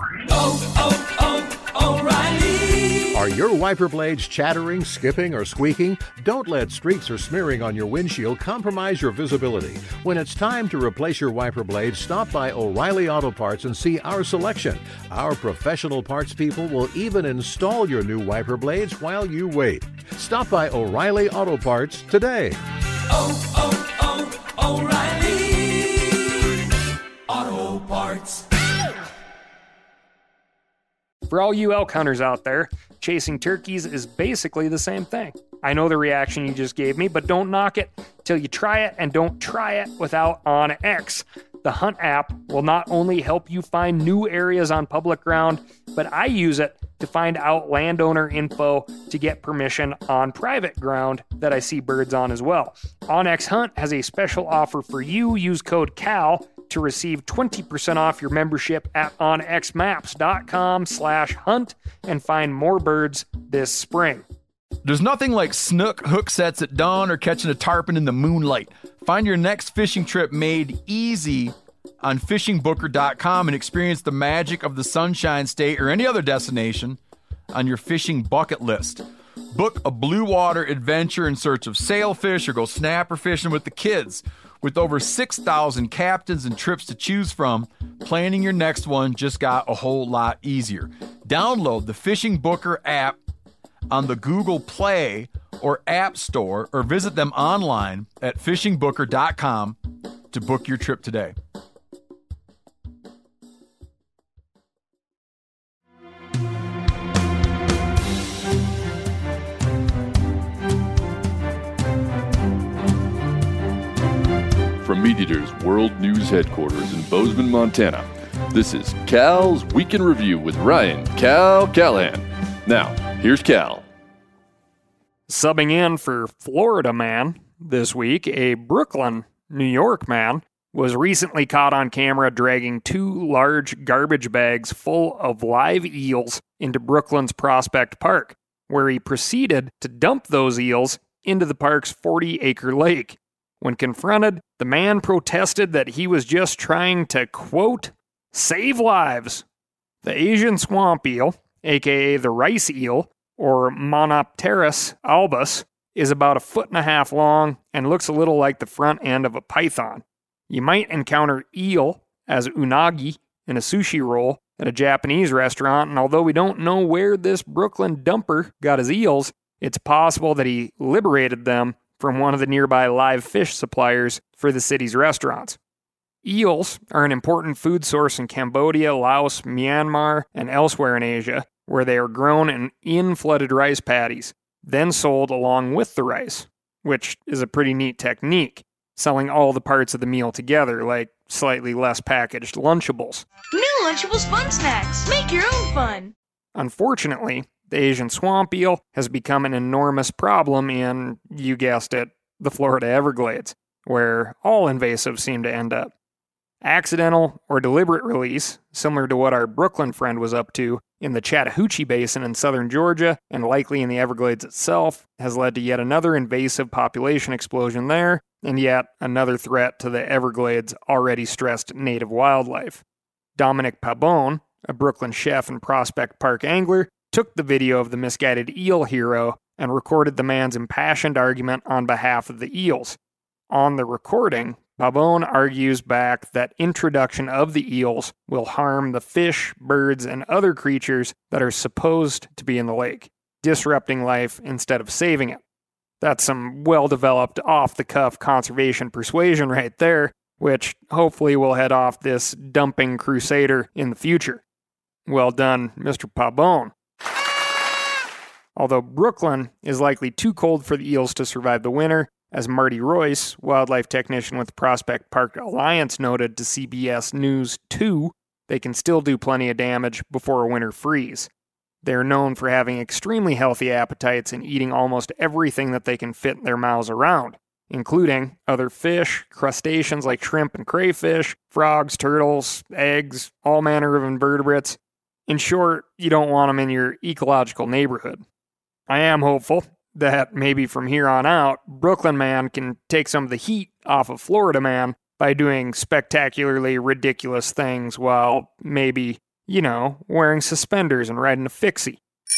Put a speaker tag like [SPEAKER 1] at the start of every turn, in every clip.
[SPEAKER 1] O'Reilly. Are your wiper blades chattering, skipping, or squeaking? Don't let streaks or smearing on your windshield compromise your visibility. When it's time to replace your wiper blades, stop by O'Reilly Auto Parts and see our selection. Our professional parts people will even install your new wiper blades while you wait. Stop by O'Reilly Auto Parts today. O'Reilly Auto Parts.
[SPEAKER 2] For all you elk hunters out there, chasing turkeys is basically the same thing. I know the reaction you just gave me, but don't knock it till you try it, and don't try it without OnX. The Hunt app will not only help you find new areas on public ground, but I use it to find out landowner info to get permission on private ground that I see birds on as well. OnX Hunt has a special offer for you. Use code CAL to receive 20% off your membership at onxmaps.com/hunt and find more birds this spring.
[SPEAKER 3] There's nothing like snook hook sets at dawn or catching a tarpon in the moonlight. Find your next fishing trip made easy on fishingbooker.com and experience the magic of the Sunshine State or any other destination on your fishing bucket list. Book a blue water adventure in search of sailfish or go snapper fishing with the kids. With over 6,000 captains and trips to choose from, planning your next one just got a whole lot easier. Download the Fishing Booker app on the Google Play or App Store, or visit them online at fishingbooker.com to book your trip today.
[SPEAKER 4] From MeatEater's World News Headquarters in Bozeman, Montana, this is Cal's Week in Review with Ryan Cal Callahan. Now, here's Cal.
[SPEAKER 2] Subbing in for Florida man this week, a Brooklyn, New York man was recently caught on camera dragging 2 large garbage bags full of live eels into Brooklyn's Prospect Park, where he proceeded to dump those eels into the park's 40-acre lake. When confronted, the man protested that he was just trying to, quote, save lives. The Asian swamp eel, aka the rice eel, or Monopterus albus, is about 1.5 feet long and looks a little like the front end of a python. You might encounter eel as unagi in a sushi roll at a Japanese restaurant, and although we don't know where this Brooklyn dumper got his eels, it's possible that he liberated them from one of the nearby live fish suppliers for the city's restaurants. Eels are an important food source in Cambodia, Laos, Myanmar, and elsewhere in Asia, where they are grown in flooded rice paddies, then sold along with the rice, which is a pretty neat technique, selling all the parts of the meal together, like slightly less packaged Lunchables.
[SPEAKER 5] New Lunchables fun snacks! Make your own fun!
[SPEAKER 2] Unfortunately, the Asian swamp eel has become an enormous problem in, you guessed it, the Florida Everglades, where all invasives seem to end up. Accidental or deliberate release, similar to what our Brooklyn friend was up to in the Chattahoochee Basin in southern Georgia, and likely in the Everglades itself, has led to yet another invasive population explosion there, and yet another threat to the Everglades' already stressed native wildlife. Dominic Pabon, a Brooklyn chef and Prospect Park angler, took the video of the misguided eel hero and recorded the man's impassioned argument on behalf of the eels. On the recording, Pabon argues back that introduction of the eels will harm the fish, birds, and other creatures that are supposed to be in the lake, disrupting life instead of saving it. That's some well-developed, off-the-cuff conservation persuasion right there, which hopefully will head off this dumping crusader in the future. Well done, Mr. Pabon. Although Brooklyn is likely too cold for the eels to survive the winter, as Marty Royce, wildlife technician with Prospect Park Alliance, noted to CBS News 2, they can still do plenty of damage before a winter freeze. They're known for having extremely healthy appetites and eating almost everything that they can fit their mouths around, including other fish, crustaceans like shrimp and crayfish, frogs, turtles, eggs, all manner of invertebrates. In short, you don't want them in your ecological neighborhood. I am hopeful that maybe from here on out, Brooklyn man can take some of the heat off of Florida man by doing spectacularly ridiculous things while maybe You know, wearing suspenders and riding a fixie.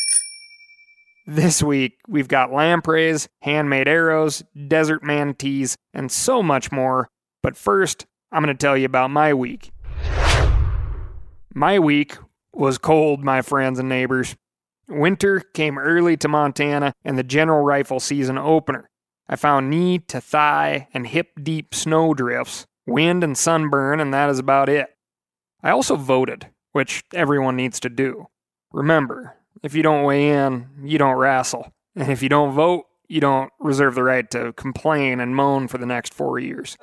[SPEAKER 2] This week, we've got lampreys, handmade arrows, desert manatees, and so much more. But first, I'm going to tell you about my week. My week was cold, my friends and neighbors. Winter came early to Montana and the general rifle season opener. I found knee to thigh and hip deep snow drifts, wind and sunburn, and that is about it. I also voted, which everyone needs to do. Remember, if you don't weigh in, you don't wrestle. And if you don't vote, you don't reserve the right to complain and moan for the next 4 years.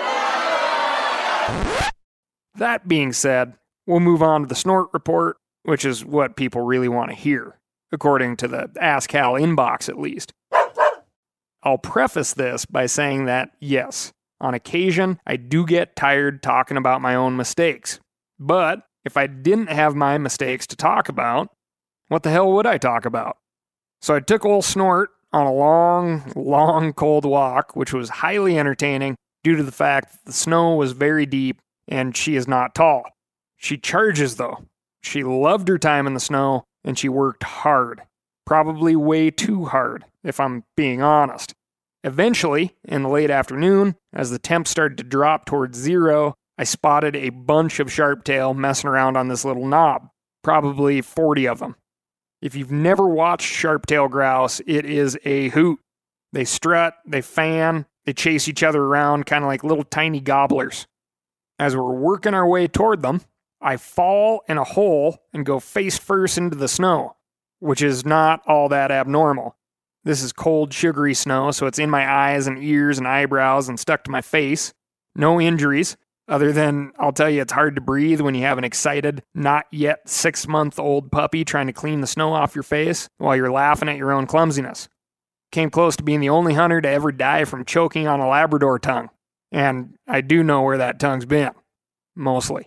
[SPEAKER 2] That being said, we'll move on to the snort report, which is what people really want to hear, according to the Ask Cal inbox at least. I'll preface this by saying that, yes, on occasion, I do get tired talking about my own mistakes. But if I didn't have my mistakes to talk about, what the hell would I talk about? So I took old Snort on a long, cold walk, which was highly entertaining due to the fact that the snow was very deep and she is not tall. She charges, though. She loved her time in the snow, and she worked hard. Probably way too hard, if I'm being honest. Eventually, in the late afternoon, as the temp started to drop towards zero, I spotted a bunch of sharptail messing around on this little knob. Probably 40 of them. If you've never watched sharptail grouse, it is a hoot. They strut, they fan, they chase each other around, kind of like little tiny gobblers. As we're working our way toward them, I fall in a hole and go face first into the snow, which is not all that abnormal. This is cold, sugary snow, so it's in my eyes and ears and eyebrows and stuck to my face. No injuries, other than I'll tell you it's hard to breathe when you have an excited, not yet 6-month-old puppy trying to clean the snow off your face while you're laughing at your own clumsiness. Came close to being the only hunter to ever die from choking on a Labrador tongue. And I do know where that tongue's been. Mostly.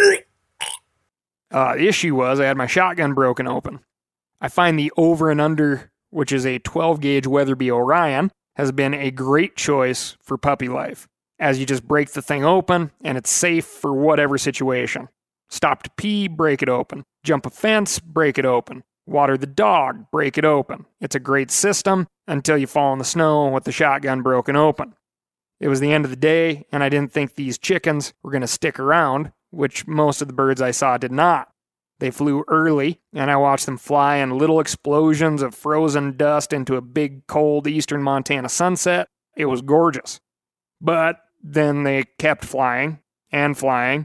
[SPEAKER 2] The issue was I had my shotgun broken open. I find the over and under, which is a 12-gauge Weatherby Orion, has been a great choice for puppy life, as you just break the thing open and it's safe for whatever situation. Stop to pee, break it open. Jump a fence, break it open. Water the dog, break it open. It's a great system until you fall in the snow with the shotgun broken open. It was the end of the day, and I didn't think these chickens were going to stick around, which most of the birds I saw did not. They flew early, and I watched them fly in little explosions of frozen dust into a big, cold eastern Montana sunset. It was gorgeous. But then they kept flying, and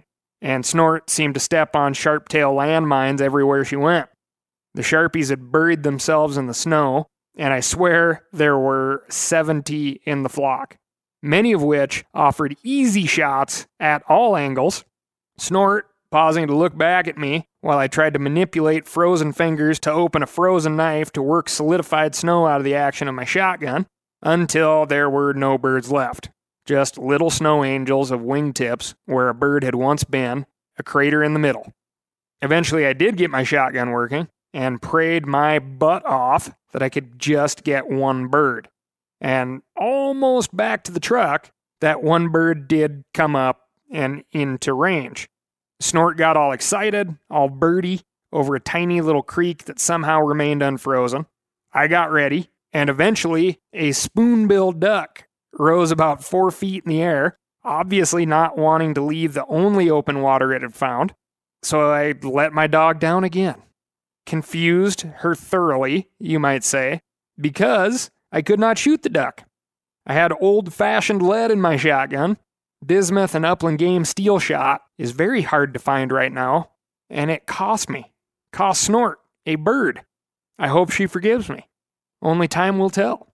[SPEAKER 2] Snort seemed to step on sharp-tail landmines everywhere she went. The Sharpies had buried themselves in the snow, and I swear there were 70 in the flock, many of which offered easy shots at all angles. Snort pausing to look back at me while I tried to manipulate frozen fingers to open a frozen knife to work solidified snow out of the action of my shotgun, until there were no birds left. Just little snow angels of wingtips where a bird had once been, a crater in the middle. Eventually I did get my shotgun working, and prayed my butt off that I could just get one bird. And almost back to the truck, that one bird did come up and into range. Snort got all excited, all birdie, over a tiny little creek that somehow remained unfrozen. I got ready, and eventually a spoon-billed duck rose about 4 feet in the air, obviously not wanting to leave the only open water it had found. So I let my dog down again. Confused her thoroughly, you might say, because I could not shoot the duck. I had old-fashioned lead in my shotgun. Bismuth and Upland Game steel shot is very hard to find right now, and it cost Snort a bird. I hope she forgives me. Only time will tell.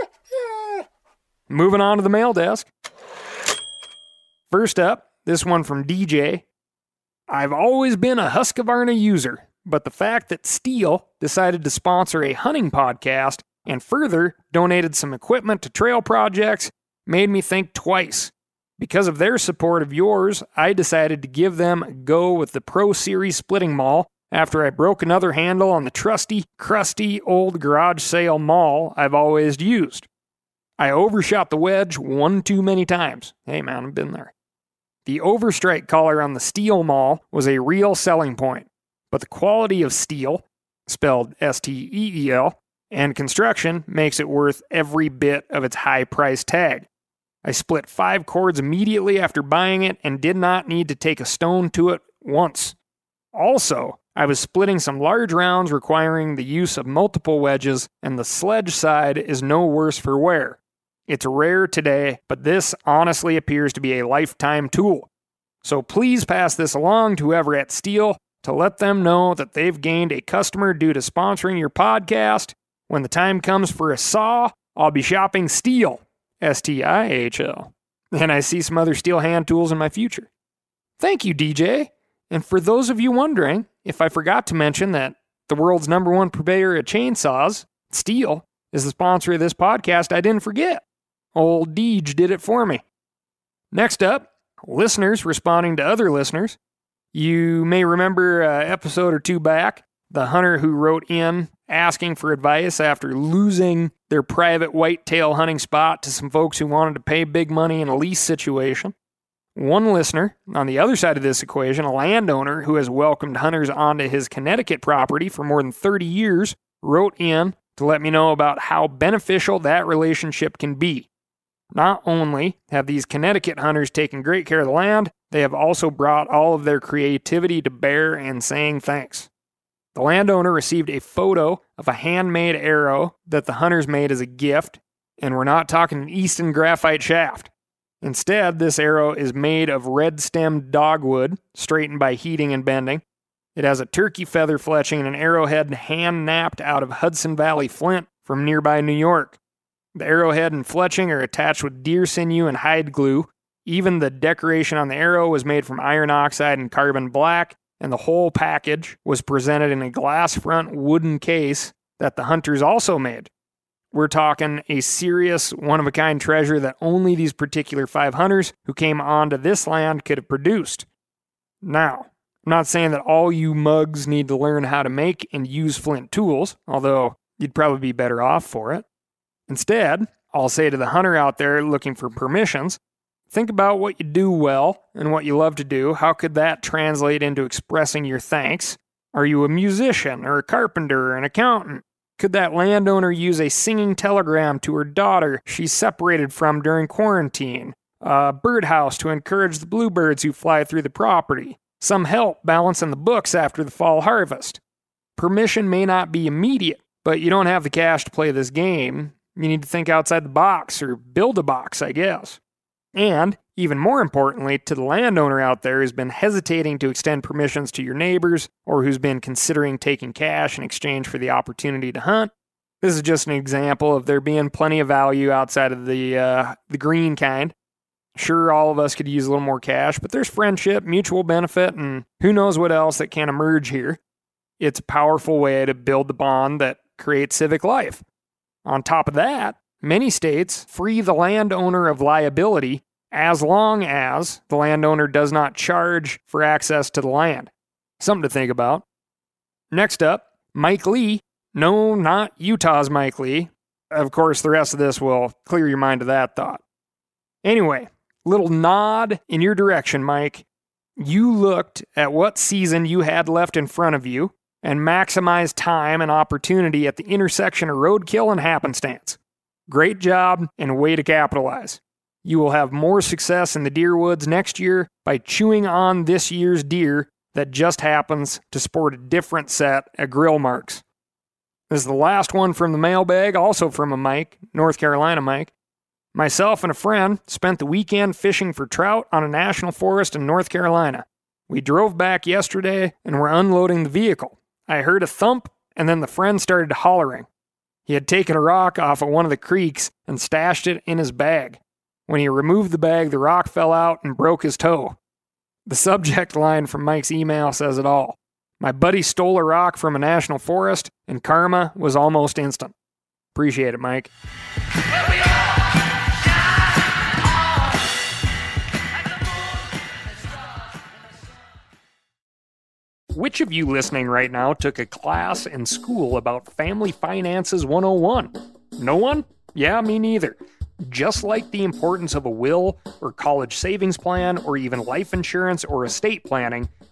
[SPEAKER 2] Moving on to the mail desk. First up, this one from DJ. I've always been a Husqvarna user, but the fact that Steel decided to sponsor a hunting podcast and further donated some equipment to trail projects made me think twice. Because of their support of yours, I decided to give them a go with the Pro Series splitting maul after I broke another handle on the trusty, crusty old garage sale maul I've always used. I overshot the wedge one too many times. Hey man, I've been there. The overstrike collar on the Steel maul was a real selling point. but the quality of steel, spelled S-T-E-E-L, and construction makes it worth every bit of its high price tag. I split 5 cords immediately after buying it and did not need to take a stone to it once. Also, I was splitting some large rounds requiring the use of multiple wedges, and the sledge side is no worse for wear. It's rare today, but this honestly appears to be a lifetime tool. So please pass this along to whoever at Steel to let them know that they've gained a customer due to sponsoring your podcast. When the time comes for a saw, I'll be shopping Steel, S-T-I-H-L, and I see some other Steel hand tools in my future. Thank you, DJ. And for those of you wondering if I forgot to mention that the world's #1 purveyor of chainsaws, Steel, is the sponsor of this podcast, I didn't forget. Old Deej did it for me. Next up, listeners responding to other listeners. You may remember an episode or 2 back, the hunter who wrote in asking for advice after losing their private whitetail hunting spot to some folks who wanted to pay big money in a lease situation. One listener, on the other side of this equation, a landowner who has welcomed hunters onto his Connecticut property for more than 30 years, wrote in to let me know about how beneficial that relationship can be. Not only have these Connecticut hunters taken great care of the land, they have also brought all of their creativity to bear in saying thanks. The landowner received a photo of a handmade arrow that the hunters made as a gift, and we're not talking an Easton graphite shaft. Instead, this arrow is made of red-stemmed dogwood, straightened by heating and bending. It has a turkey feather fletching and an arrowhead hand-napped out of Hudson Valley flint from nearby New York. The arrowhead and fletching are attached with deer sinew and hide glue. Even the decoration on the arrow was made from iron oxide and carbon black, and the whole package was presented in a glass front wooden case that the hunters also made. We're talking a serious, one-of-a-kind treasure that only these particular 5 hunters who came onto this land could have produced. Now, I'm not saying that all you mugs need to learn how to make and use flint tools, although you'd probably be better off for it. Instead, I'll say to the hunter out there looking for permissions, think about what you do well and what you love to do. How could that translate into expressing your thanks? Are you a musician or a carpenter or an accountant? Could that landowner use a singing telegram to her daughter she's separated from during quarantine? A birdhouse to encourage the bluebirds who fly through the property? Some help balancing the books after the fall harvest? Permission may not be immediate, but you don't have the cash to play this game. You need to think outside the box, or build a box, I guess. And, even more importantly, to the landowner out there who's been hesitating to extend permissions to your neighbors, or who's been considering taking cash in exchange for the opportunity to hunt, this is just an example of there being plenty of value outside of the green kind. Sure, all of us could use a little more cash, but there's friendship, mutual benefit, and who knows what else that can emerge here. It's a powerful way to build the bond that creates civic life. On top of that, many states free the landowner of liability as long as the landowner does not charge for access to the land. Something to think about. Next up, Mike Lee. No, not Utah's Mike Lee. Of course, the rest of this will clear your mind of that thought. Anyway, little nod in your direction, Mike. You looked at what season you had left in front of you and maximized time and opportunity at the intersection of roadkill and happenstance. Great job and way to capitalize. You will have more success in the deer woods next year by chewing on this year's deer that just happens to sport a different set of grill marks. This is the last one from the mailbag, also from a Mike, North Carolina Mike. Myself and a friend spent the weekend fishing for trout on a national forest in North Carolina. We drove back yesterday and were unloading the vehicle. I heard a thump, and then the friend started hollering. He had taken a rock off of one of the creeks and stashed it in his bag. When he removed the bag, the rock fell out and broke his toe. The subject line from Mike's email says it all. My buddy stole a rock from a national forest, and karma was almost instant. Appreciate it, Mike. Which of you listening right now took a class in school about Family Finances 101? No one? Yeah, me neither. Just like the importance of a will or college savings plan or even life insurance or estate planning,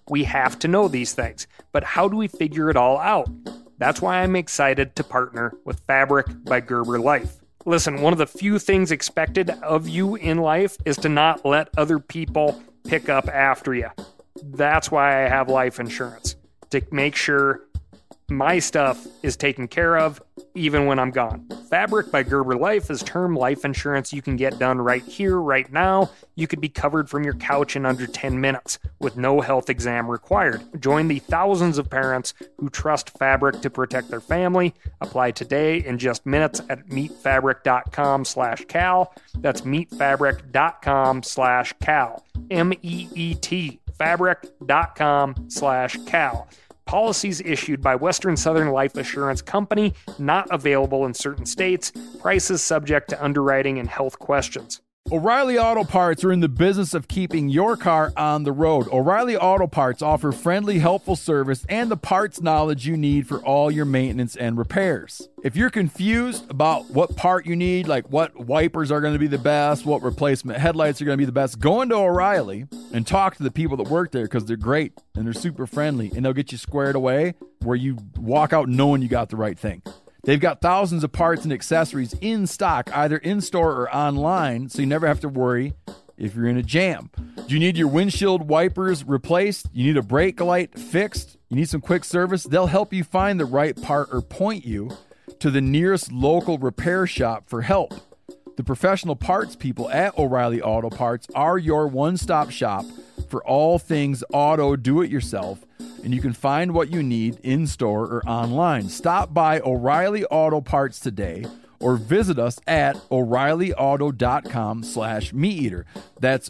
[SPEAKER 2] We have to know these things. But how do we figure it all out? That's why I'm excited to partner with Fabric by Gerber Life. Listen, one of the few things expected of you in life is to not let other people pick up after you. That's why I have life insurance, to make sure my stuff is taken care of even when I'm gone. Fabric by Gerber Life is term life insurance you can get done right here, right now. You could be covered from your couch in under 10 minutes with no health exam required. Join the thousands of parents who trust Fabric to protect their family. Apply today in just minutes at meetfabric.com/Cal. That's meetfabric.com/Cal. MEET. Fabric.com/Cal. Policies issued by Western Southern Life Assurance Company, not available in certain states. Prices subject to underwriting and health questions.
[SPEAKER 3] O'Reilly Auto Parts are in the business of keeping your car on the road. O'Reilly Auto Parts offer friendly, helpful service and the parts knowledge you need for all your maintenance and repairs. If you're confused about what part you need, like what wipers are going to be the best, what replacement headlights are going to be the best, go into O'Reilly and talk to the people that work there because they're great and they're super friendly and they'll get you squared away where you walk out knowing you got the right thing. They've got thousands of parts and accessories in stock, either in-store or online, so you never have to worry if you're in a jam. Do you need your windshield wipers replaced? You need a brake light fixed? You need some quick service? They'll help you find the right part or point you to the nearest local repair shop for help. The professional parts people at O'Reilly Auto Parts are your one-stop shop for all things auto do-it-yourself, and you can find what you need in-store or online. Stop by O'Reilly Auto Parts today or visit us at O'ReillyAuto.com/MeatEater. That's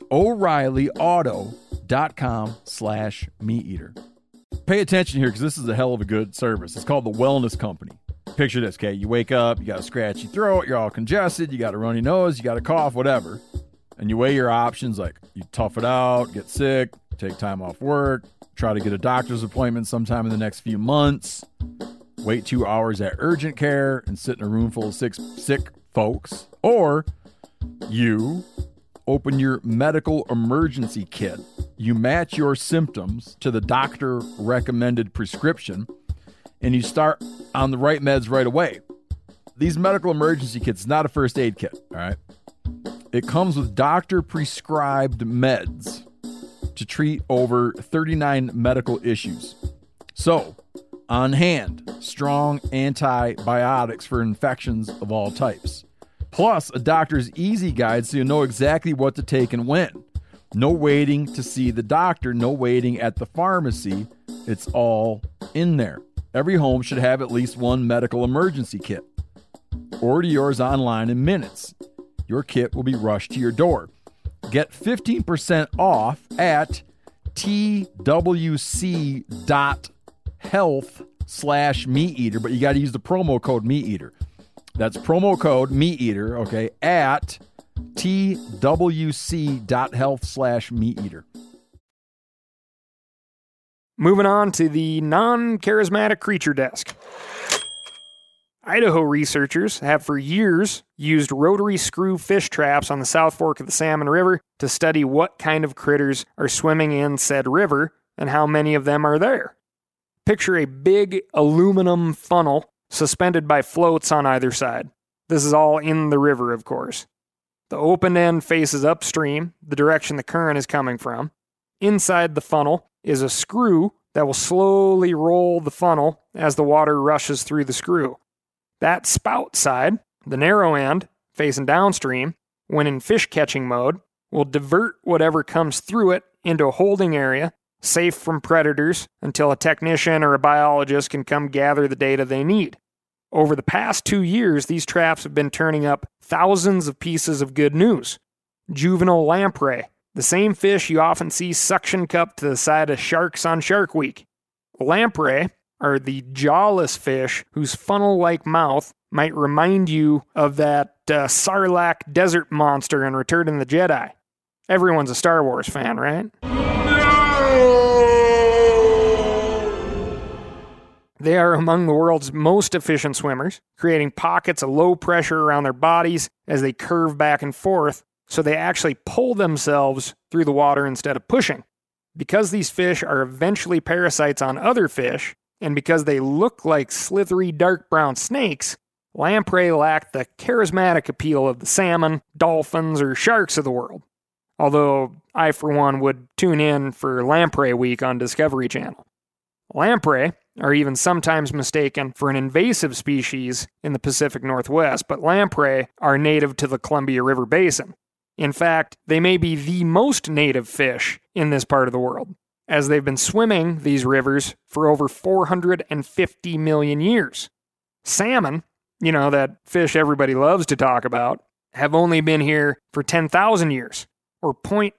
[SPEAKER 3] O'ReillyAuto.com/MeatEater. Pay attention here because this is a hell of a good service. It's called the Wellness Company. Picture this, okay? You wake up, you got a scratchy throat, you're all congested, you got a runny nose, you got a cough, whatever. And you weigh your options like you tough it out, get sick, take time off work, try to get a doctor's appointment sometime in the next few months, wait 2 hours at urgent care and sit in a room full of sick folks. Or you open your medical emergency kit. You match your symptoms to the doctor recommended prescription and you start on the right meds right away. These medical emergency kits is not a first aid kit, all right? It comes with doctor-prescribed meds to treat over 39 medical issues. So, on hand, strong antibiotics for infections of all types. Plus, a doctor's easy guide so you know exactly what to take and when. No waiting to see the doctor, no waiting at the pharmacy. It's all in there. Every home should have at least one medical emergency kit. Order yours online in minutes. Your kit will be rushed to your door. Get 15% off at twc.health/MeatEater, but you got to use the promo code MeatEater. That's promo code MeatEater, okay, at twc.health/MeatEater.
[SPEAKER 2] Moving on to the non-charismatic creature desk. Idaho researchers have for years used rotary screw fish traps on the South Fork of the Salmon River to study what kind of critters are swimming in said river and how many of them are there. Picture a big aluminum funnel suspended by floats on either side. This is all in the river, of course. The open end faces upstream, the direction the current is coming from. Inside the funnel is a screw that will slowly roll the funnel as the water rushes through the screw. That spout side, the narrow end, facing downstream, when in fish catching mode, will divert whatever comes through it into a holding area, safe from predators, until a technician or a biologist can come gather the data they need. Over the past 2 years, these traps have been turning up thousands of pieces of good news. Juvenile lamprey, the same fish you often see suction cupped to the side of sharks on Shark Week. Lamprey are the jawless fish whose funnel-like mouth might remind you of that Sarlacc desert monster in Return of the Jedi. Everyone's a Star Wars fan, right? They are among the world's most efficient swimmers, creating pockets of low pressure around their bodies as they curve back and forth, so they actually pull themselves through the water instead of pushing. Because these fish are eventually parasites on other fish, and because they look like slithery dark brown snakes, lamprey lack the charismatic appeal of the salmon, dolphins, or sharks of the world. Although I, for one, would tune in for Lamprey Week on Discovery Channel. Lamprey are even sometimes mistaken for an invasive species in the Pacific Northwest, but lamprey are native to the Columbia River Basin. In fact, they may be the most native fish in this part of the world, as they've been swimming these rivers for over 450 million years. Salmon, that fish everybody loves to talk about, have only been here for 10,000 years, or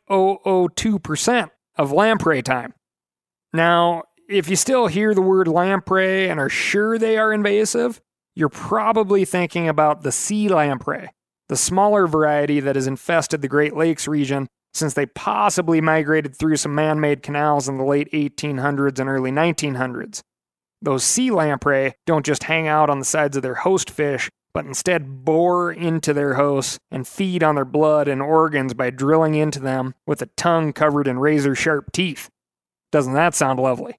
[SPEAKER 2] 0.002% of lamprey time. Now, if you still hear the word lamprey and are sure they are invasive, you're probably thinking about the sea lamprey, the smaller variety that has infested the Great Lakes region since they possibly migrated through some man-made canals in the late 1800s and early 1900s. Those sea lamprey don't just hang out on the sides of their host fish, but instead bore into their hosts and feed on their blood and organs by drilling into them with a tongue covered in razor-sharp teeth. Doesn't that sound lovely?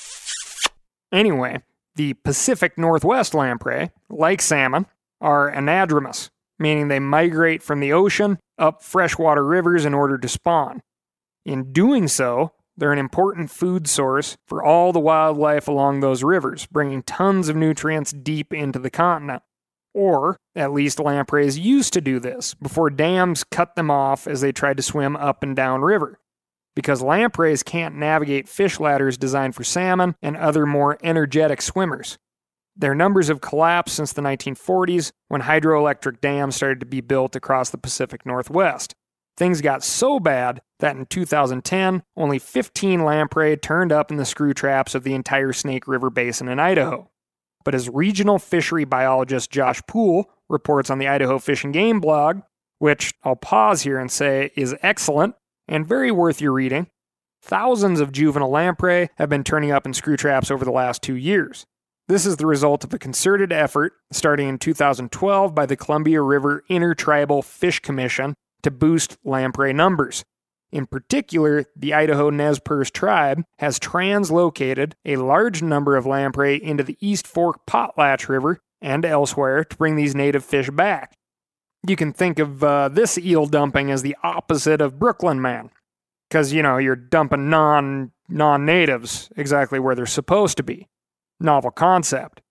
[SPEAKER 2] Anyway, the Pacific Northwest lamprey, like salmon, are anadromous, meaning they migrate from the ocean up freshwater rivers in order to spawn. In doing so, they're an important food source for all the wildlife along those rivers, bringing tons of nutrients deep into the continent. Or, at least lampreys used to do this, before dams cut them off as they tried to swim up and down river. Because lampreys can't navigate fish ladders designed for salmon and other more energetic swimmers. Their numbers have collapsed since the 1940s when hydroelectric dams started to be built across the Pacific Northwest. Things got so bad that in 2010, only 15 lamprey turned up in the screw traps of the entire Snake River Basin in Idaho. But as regional fishery biologist Josh Poole reports on the Idaho Fish and Game blog, which I'll pause here and say is excellent and very worth your reading, thousands of juvenile lamprey have been turning up in screw traps over the last 2 years. This is the result of a concerted effort starting in 2012 by the Columbia River Intertribal Fish Commission to boost lamprey numbers. In particular, the Idaho Nez Perce tribe has translocated a large number of lamprey into the East Fork Potlatch River and elsewhere to bring these native fish back. You can think of this eel dumping as the opposite of Brooklyn Man, because, you're dumping non-natives exactly where they're supposed to be. Novel concept.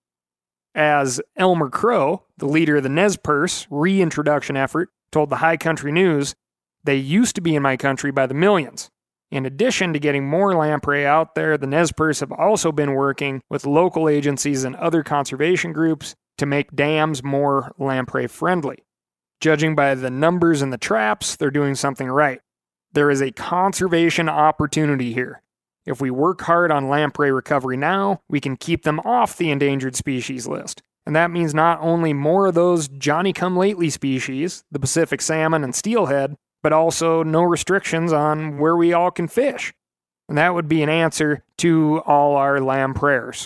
[SPEAKER 2] As Elmer Crow, the leader of the Nez Perce reintroduction effort, told the High Country News, they used to be in my country by the millions. In addition to getting more lamprey out there, the Nez Perce have also been working with local agencies and other conservation groups to make dams more lamprey friendly. Judging by the numbers in the traps, they're doing something right. There is a conservation opportunity here. If we work hard on lamprey recovery now, we can keep them off the endangered species list. And that means not only more of those Johnny-come-lately species, the Pacific salmon and steelhead, but also no restrictions on where we all can fish. And that would be an answer to all our lampreyers.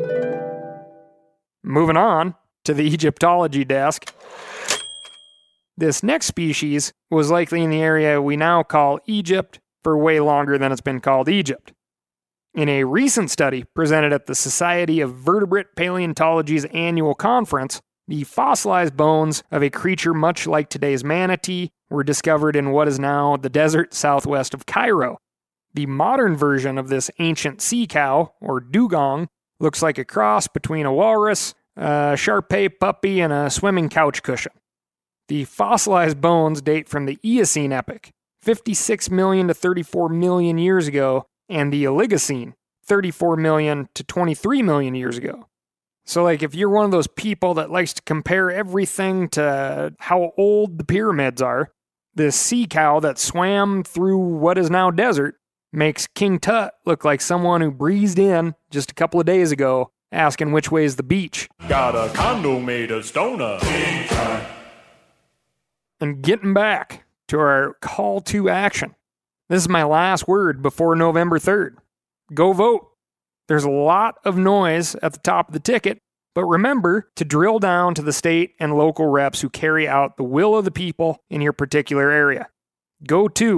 [SPEAKER 2] Moving on to the Egyptology desk. This next species was likely in the area we now call Egypt for way longer than it's been called Egypt. In a recent study presented at the Society of Vertebrate Paleontology's annual conference, the fossilized bones of a creature much like today's manatee were discovered in what is now the desert southwest of Cairo. The modern version of this ancient sea cow, or dugong, looks like a cross between a walrus, a Shar-Pei puppy, and a swimming couch cushion. The fossilized bones date from the Eocene epoch, 56 million to 34 million years ago, and the Oligocene, 34 million to 23 million years ago. So, if you're one of those people that likes to compare everything to how old the pyramids are, this sea cow that swam through what is now desert makes King Tut look like someone who breezed in just a couple of days ago asking which way is the beach.
[SPEAKER 6] Got a condo made of stoner.
[SPEAKER 2] And getting back to our call to action. This is my last word before November 3rd. Go vote. There's a lot of noise at the top of the ticket, but remember to drill down to the state and local reps who carry out the will of the people in your particular area. Go to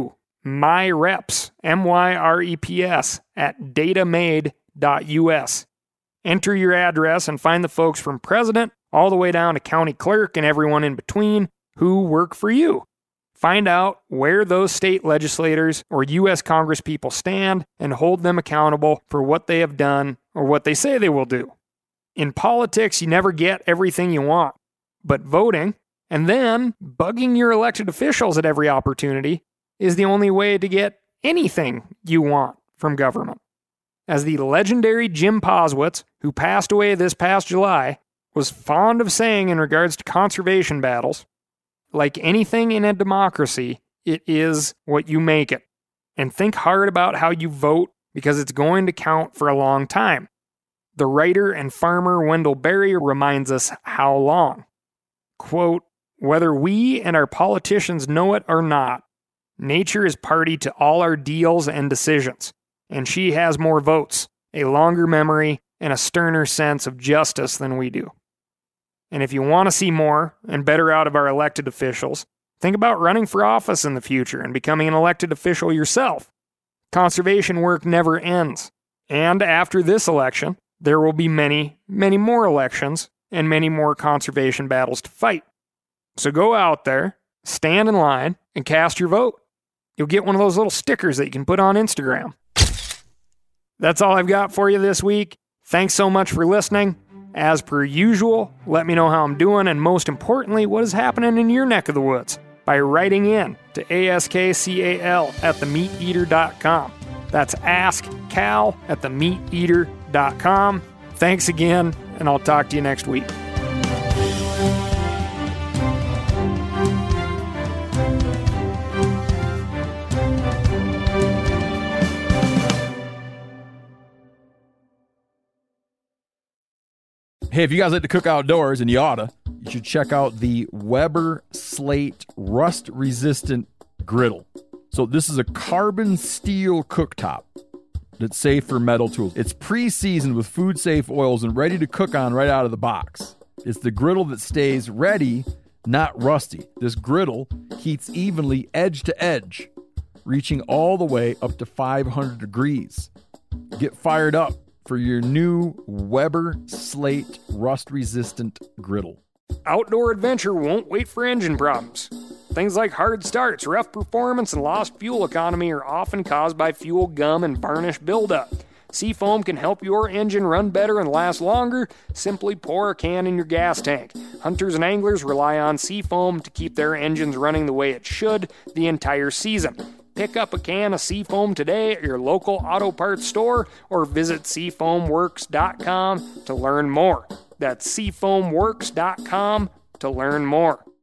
[SPEAKER 2] MYREPS, MYREPS, at datamade.us. Enter your address and find the folks from president all the way down to county clerk and everyone in between who work for you. Find out where those state legislators or U.S. Congresspeople stand and hold them accountable for what they have done or what they say they will do. In politics, you never get everything you want, but voting and then bugging your elected officials at every opportunity is the only way to get anything you want from government. As the legendary Jim Poswitz, who passed away this past July, was fond of saying in regards to conservation battles, like anything in a democracy, it is what you make it. And think hard about how you vote because it's going to count for a long time. The writer and farmer Wendell Berry reminds us how long. Quote, "Whether we and our politicians know it or not, nature is party to all our deals and decisions, and she has more votes, a longer memory, and a sterner sense of justice than we do. And if you want to see more and better out of our elected officials, think about running for office in the future and becoming an elected official yourself. Conservation work never ends. And after this election, there will be many, many more elections and many more conservation battles to fight. So go out there, stand in line, and cast your vote. You'll get one of those little stickers that you can put on Instagram." That's all I've got for you this week. Thanks so much for listening. As per usual, let me know how I'm doing and most importantly, what is happening in your neck of the woods by writing in to askcal@themeateater.com. That's askcal@themeateater.com. Thanks again, and I'll talk to you next week.
[SPEAKER 3] Hey, if you guys like to cook outdoors, and you oughta, you should check out the Weber Slate rust-resistant griddle. So this is a carbon steel cooktop that's safe for metal tools. It's pre-seasoned with food-safe oils and ready to cook on right out of the box. It's the griddle that stays ready, not rusty. This griddle heats evenly edge to edge, reaching all the way up to 500 degrees. Get fired up for your new Weber Slate rust-resistant griddle.
[SPEAKER 2] Outdoor adventure won't wait for engine problems. Things like hard starts, rough performance, and lost fuel economy are often caused by fuel gum and varnish buildup. Seafoam can help your engine run better and last longer. Simply pour a can in your gas tank. Hunters and anglers rely on Seafoam to keep their engines running the way it should the entire season. Pick up a can of Seafoam today at your local auto parts store or visit seafoamworks.com to learn more. That's seafoamworks.com to learn more.